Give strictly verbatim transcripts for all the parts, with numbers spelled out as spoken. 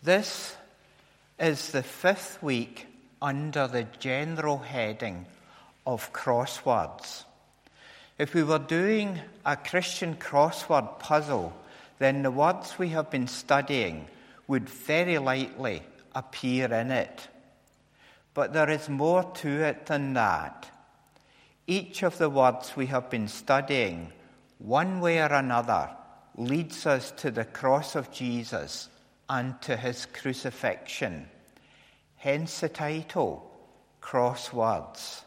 This is the fifth week under the general heading of crosswords. If we were doing a Christian crossword puzzle, then the words we have been studying would very likely appear in it. But there is more to it than that. Each of the words we have been studying, one way or another, leads us to the cross of Jesus and to his crucifixion. Hence the title, Crosswords.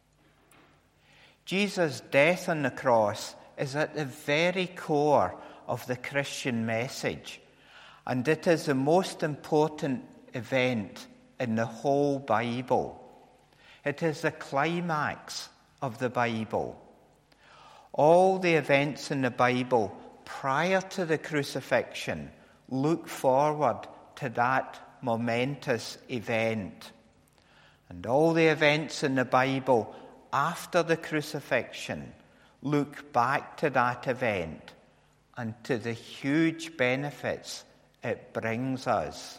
Jesus' death on the cross is at the very core of the Christian message, and it is the most important event in the whole Bible. It is the climax of the Bible. All the events in the Bible prior to the crucifixion look forward to that momentous event. And all the events in the Bible after the crucifixion look back to that event and to the huge benefits it brings us.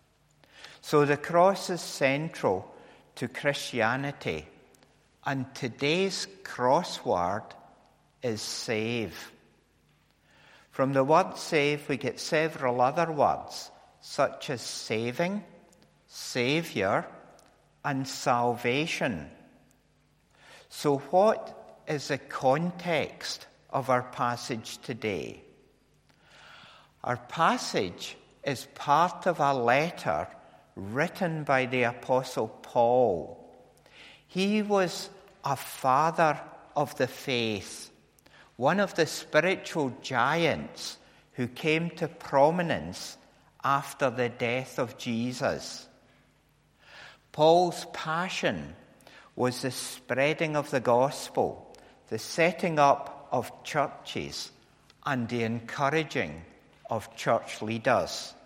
So the cross is central to Christianity, and today's crossword is save. From the word save, we get several other words, such as saving, saviour, and salvation. So what is the context of our passage today? Our passage is part of a letter written by the Apostle Paul. He was a father of the faith, one of the spiritual giants who came to prominence after the death of Jesus. Paul's passion was the spreading of the gospel, the setting up of churches, and the encouraging of church leaders.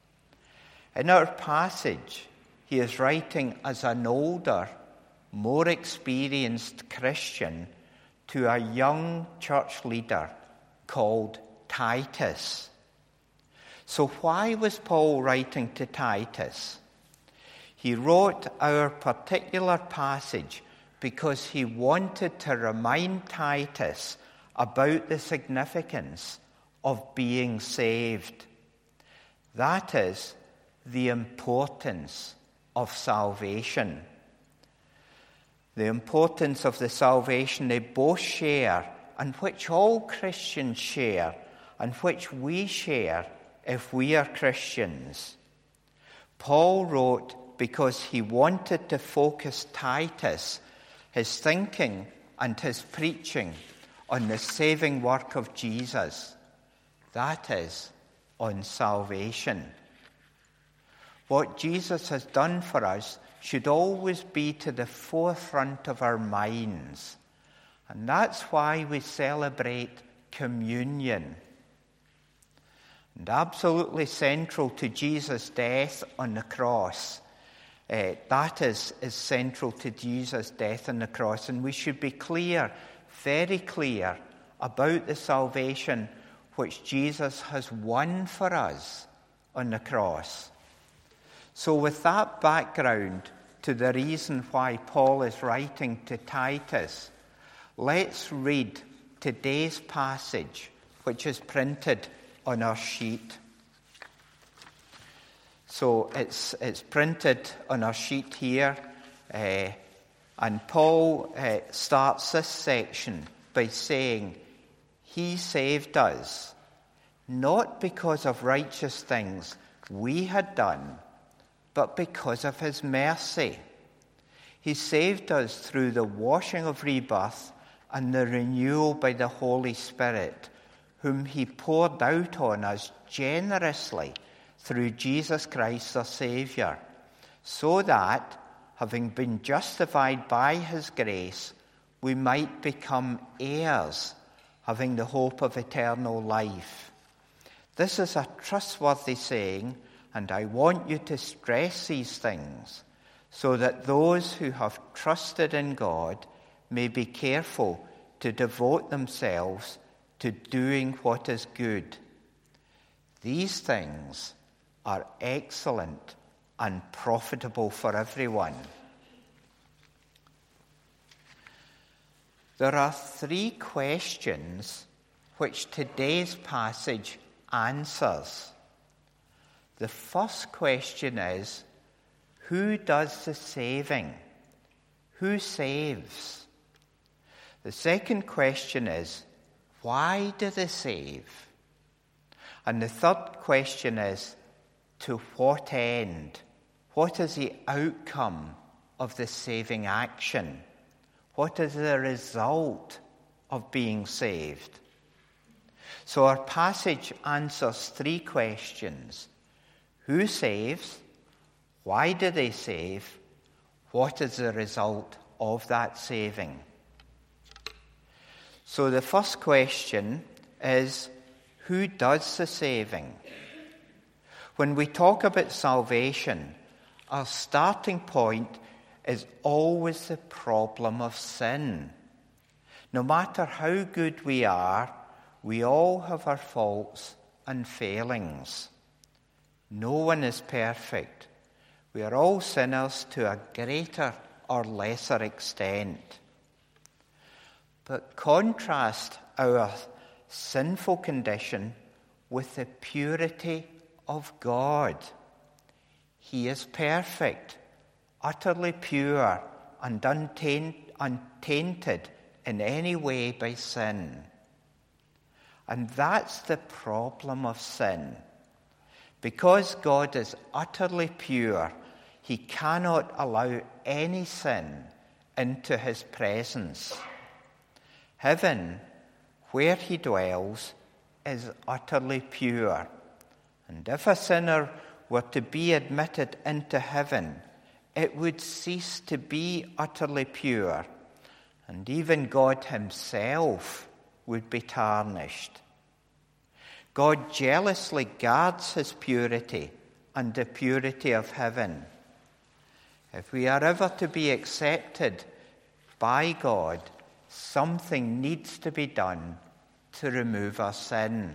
In our passage, he is writing as an older, more experienced Christian to a young church leader called Titus. So why was Paul writing to Titus? He wrote our particular passage because he wanted to remind Titus about the significance of being saved. That is, the importance of salvation. The importance of the salvation they both share, and which all Christians share, and which we share if we are Christians. Paul wrote because he wanted to focus Titus, his thinking and his preaching, on the saving work of Jesus. That is, on salvation. What Jesus has done for us should always be to the forefront of our minds. And that's why we celebrate communion. And absolutely central to Jesus' death on the cross, uh, that is, is central to Jesus' death on the cross. And we should be clear, very clear, about the salvation which Jesus has won for us on the cross. So with that background to the reason why Paul is writing to Titus, let's read today's passage, which is printed on our sheet. So it's it's printed on our sheet here, uh, and Paul uh, starts this section by saying, he saved us, not because of righteous things we had done, but because of his mercy. He saved us through the washing of rebirth and the renewal by the Holy Spirit, whom he poured out on us generously through Jesus Christ our Saviour, so that, having been justified by his grace, we might become heirs, having the hope of eternal life. This is a trustworthy saying, and I want you to stress these things, so that those who have trusted in God may be careful to devote themselves to doing what is good. These things are excellent and profitable for everyone. There are three questions which today's passage answers. The first question is, who does the saving? Who saves? The second question is, why do they save? And the third question is, to what end? What is the outcome of the saving action? What is the result of being saved? So our passage answers three questions. Who saves? Why do they save? What is the result of that saving? So the first question is, who does the saving? When we talk about salvation, our starting point is always the problem of sin. No matter how good we are, we all have our faults and failings. No one is perfect. We are all sinners to a greater or lesser extent. But contrast our sinful condition with the purity of God. He is perfect, utterly pure, and untainted in any way by sin. And that's the problem of sin. Because God is utterly pure, he cannot allow any sin into his presence. Heaven, where he dwells, is utterly pure. And if a sinner were to be admitted into heaven, it would cease to be utterly pure, and even God himself would be tarnished. God jealously guards his purity and the purity of heaven. If we are ever to be accepted by God, something needs to be done to remove our sin.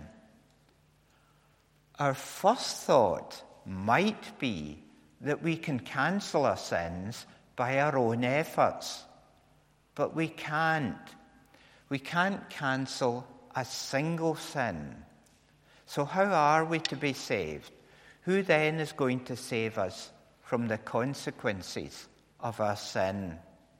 Our first thought might be that we can cancel our sins by our own efforts, but we can't. We can't cancel a single sin. So how are we to be saved? Who then is going to save us from the consequences of our sin?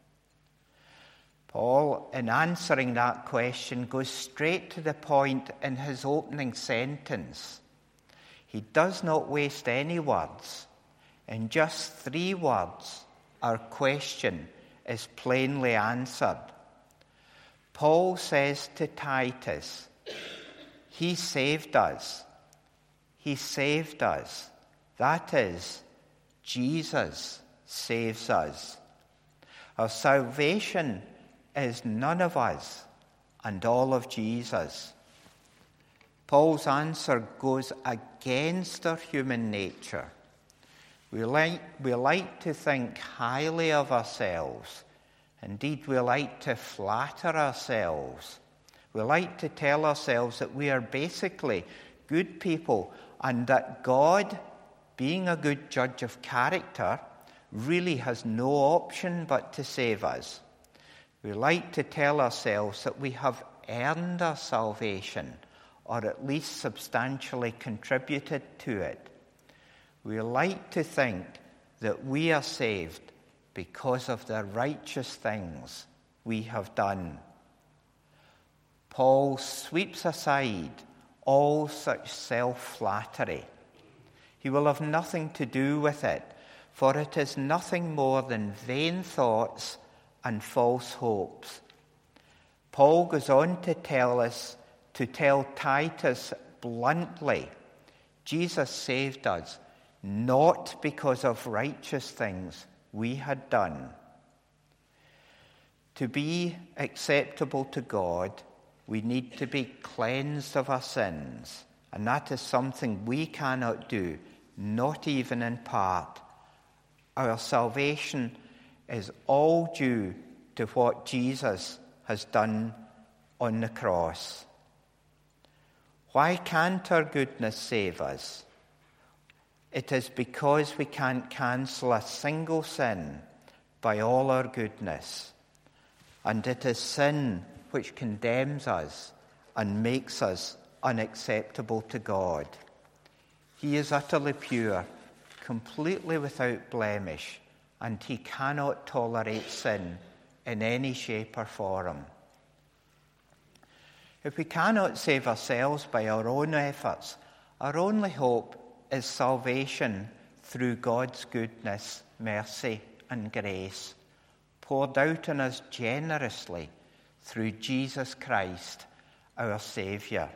Paul, in answering that question, goes straight to the point in his opening sentence. He does not waste any words. In just three words, our question is plainly answered. Paul says to Titus, he saved us. He saved us. That is, Jesus saves us. Our salvation is none of us and all of Jesus. Paul's answer goes against our human nature. We like, we like to think highly of ourselves. Indeed, we like to flatter ourselves. We like to tell ourselves that we are basically good people and that God, being a good judge of character, really has no option but to save us. We like to tell ourselves that we have earned our salvation, or at least substantially contributed to it. We like to think that we are saved because of the righteous things we have done. Paul sweeps aside all such self-flattery. He will have nothing to do with it, for it is nothing more than vain thoughts and false hopes. Paul goes on to tell us, to tell Titus bluntly, Jesus saved us not because of righteous things we had done. To be acceptable to God, we need to be cleansed of our sins, and that is something we cannot do, not even in part. Our salvation is all due to what Jesus has done on the cross. Why can't our goodness save us? It is because we can't cancel a single sin by all our goodness. And it is sin which condemns us and makes us unacceptable to God. He is utterly pure, completely without blemish, and he cannot tolerate sin in any shape or form. If we cannot save ourselves by our own efforts, our only hope is salvation through God's goodness, mercy, and grace, poured out on us generously through Jesus Christ, our Saviour.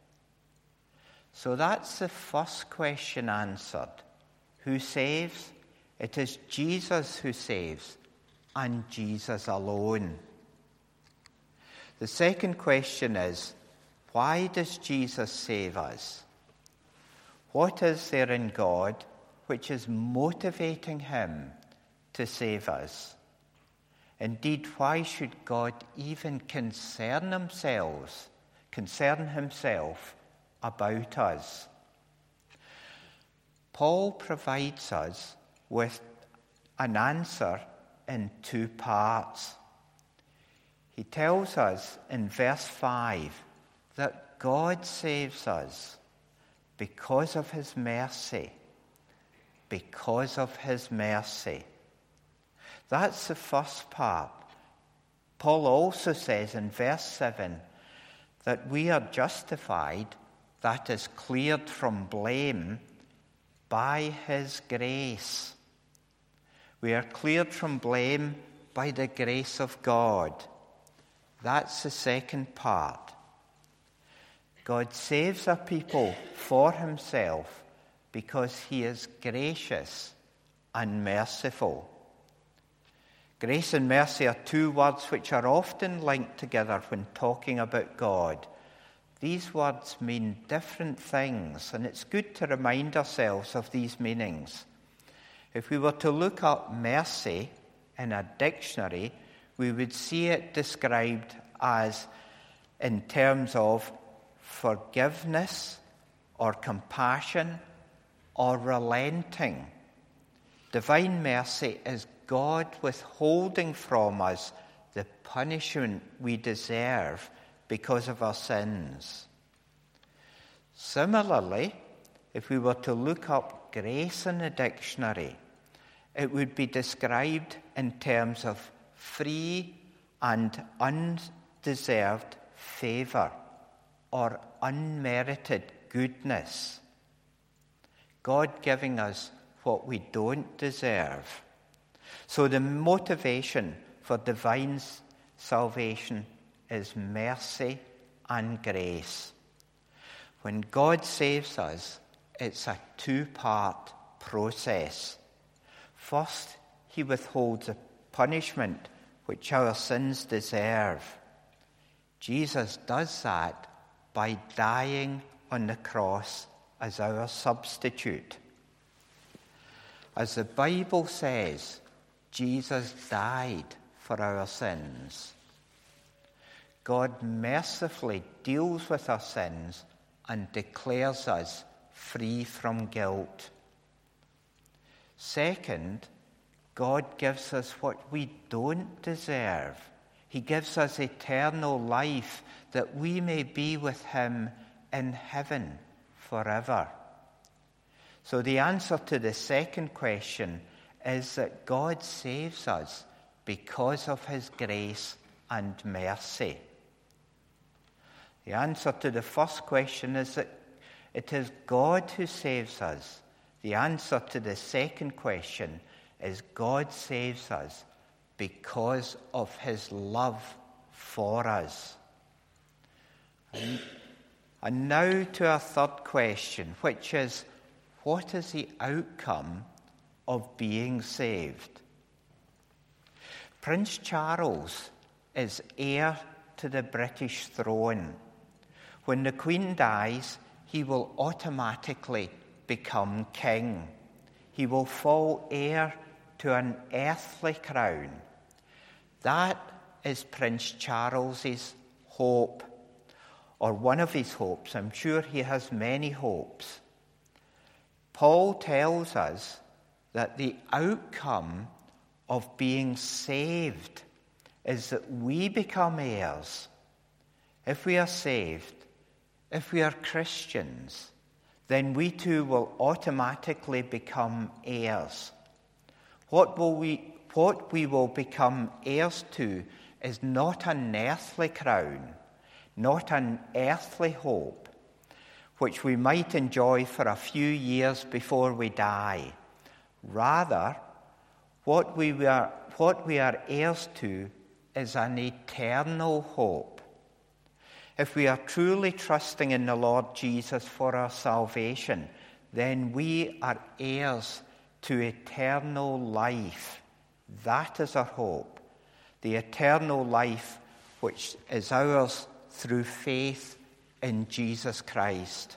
So that's the first question answered. Who saves? It is Jesus who saves, and Jesus alone. The second question is, why does Jesus save us? What is there in God which is motivating him to save us? Indeed, why should God even concern himself, concern himself about us? Paul provides us with an answer in two parts. He tells us in verse five that God saves us because of his mercy. Because of his mercy. That's the first part. Paul also says in verse seven that we are justified, that is, cleared from blame, by his grace. We are cleared from blame by the grace of God. That's the second part. God saves a people for himself because he is gracious and merciful. Grace and mercy are two words which are often linked together when talking about God. These words mean different things, and it's good to remind ourselves of these meanings. If we were to look up mercy in a dictionary, we would see it described as in terms of forgiveness or compassion or relenting. Divine mercy is God withholding from us the punishment we deserve because of our sins. Similarly, if we were to look up grace in a dictionary, it would be described in terms of free and undeserved favor or unmerited goodness. God giving us what we don't deserve. So the motivation for divine salvation is mercy and grace. When God saves us, it's a two-part process. First, he withholds a punishment which our sins deserve. Jesus does that by dying on the cross as our substitute. As the Bible says, Jesus died for our sins. God mercifully deals with our sins and declares us free from guilt. Second, God gives us what we don't deserve. He gives us eternal life that we may be with him in heaven forever. So the answer to the second question is that God saves us because of his grace and mercy. The answer to the first question is that it is God who saves us. The answer to the second question is God saves us because of his love for us. And, and now to our third question, which is, what is the outcome of being saved? Prince Charles is heir to the British throne. When the Queen dies, he will automatically become king. He will fall heir to an earthly crown. That is Prince Charles's hope, or one of his hopes. I'm sure he has many hopes. Paul tells us that the outcome of being saved is that we become heirs. If we are saved, if we are Christians, then we too will automatically become heirs. What will we, what we will become heirs to is not an earthly crown, not an earthly hope, which we might enjoy for a few years before we die. Rather, what we are, what we are heirs to is an eternal hope. If we are truly trusting in the Lord Jesus for our salvation, then we are heirs to eternal life. That is our hope, the eternal life which is ours through faith in Jesus Christ.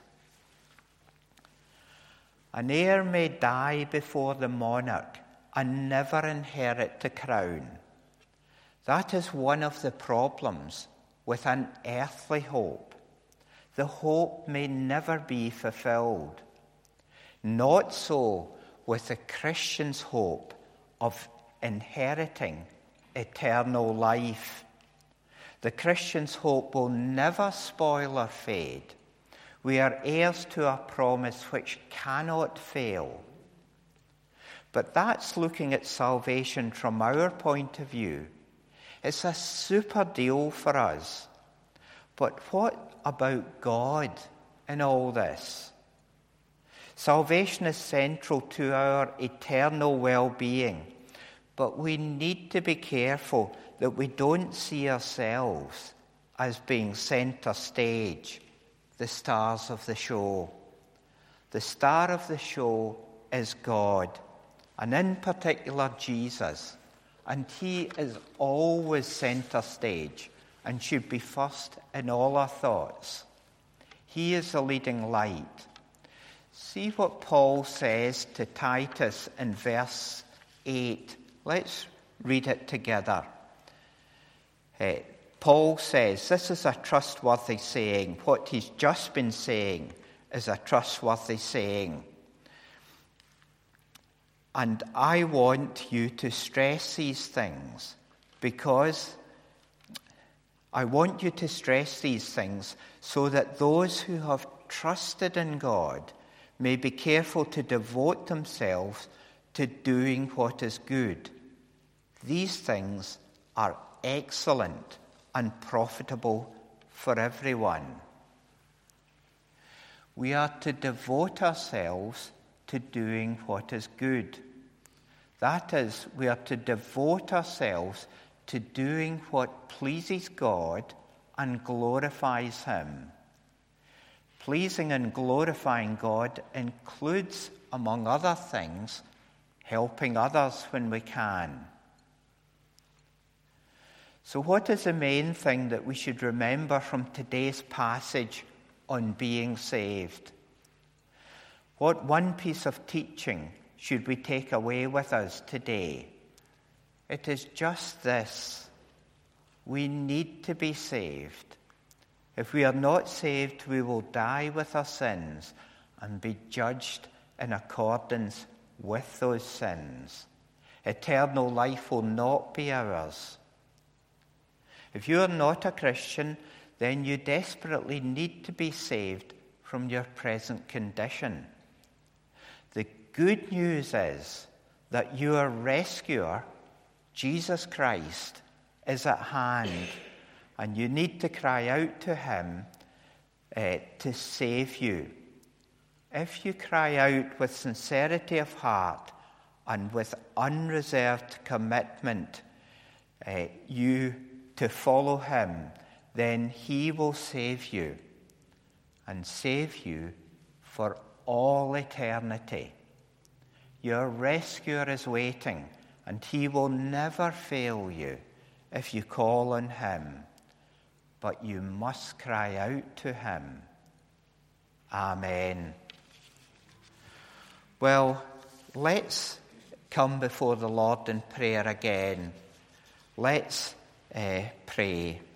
An heir may die before the monarch and never inherit the crown. That is one of the problems with an earthly hope. The hope may never be fulfilled. Not so with the Christian's hope of inheriting eternal life. The Christian's hope will never spoil or fade. We are heirs to a promise which cannot fail. But that's looking at salvation from our point of view. It's a super deal for us. But what about God in all this? Salvation is central to our eternal well-being, but we need to be careful that we don't see ourselves as being center stage, the stars of the show. The star of the show is God, and in particular Jesus, and he is always center stage and should be first in all our thoughts. He is the leading light. See what Paul says to Titus in verse eight. Let's read it together. Uh, Paul says, this is a trustworthy saying. What he's just been saying is a trustworthy saying. And I want you to stress these things because I want you to stress these things so that those who have trusted in God may be careful to devote themselves to doing what is good. These things are excellent and profitable for everyone. We are to devote ourselves to doing what is good. That is, we are to devote ourselves to doing what pleases God and glorifies him. Pleasing and glorifying God includes, among other things, helping others when we can. So what is the main thing that we should remember from today's passage on being saved? What one piece of teaching should we take away with us today? It is just this. We need to be saved. If we are not saved, we will die with our sins and be judged in accordance with those sins. Eternal life will not be ours. If you are not a Christian, then you desperately need to be saved from your present condition. The good news is that your rescuer, Jesus Christ, is at hand, and you need to cry out to him uh, to save you. If you cry out with sincerity of heart and with unreserved commitment, uh, you to follow him, then he will save you and save you for all eternity. Your rescuer is waiting, and he will never fail you if you call on him. But you must cry out to him. Amen. Well, let's come before the Lord in prayer again. Let's uh, pray.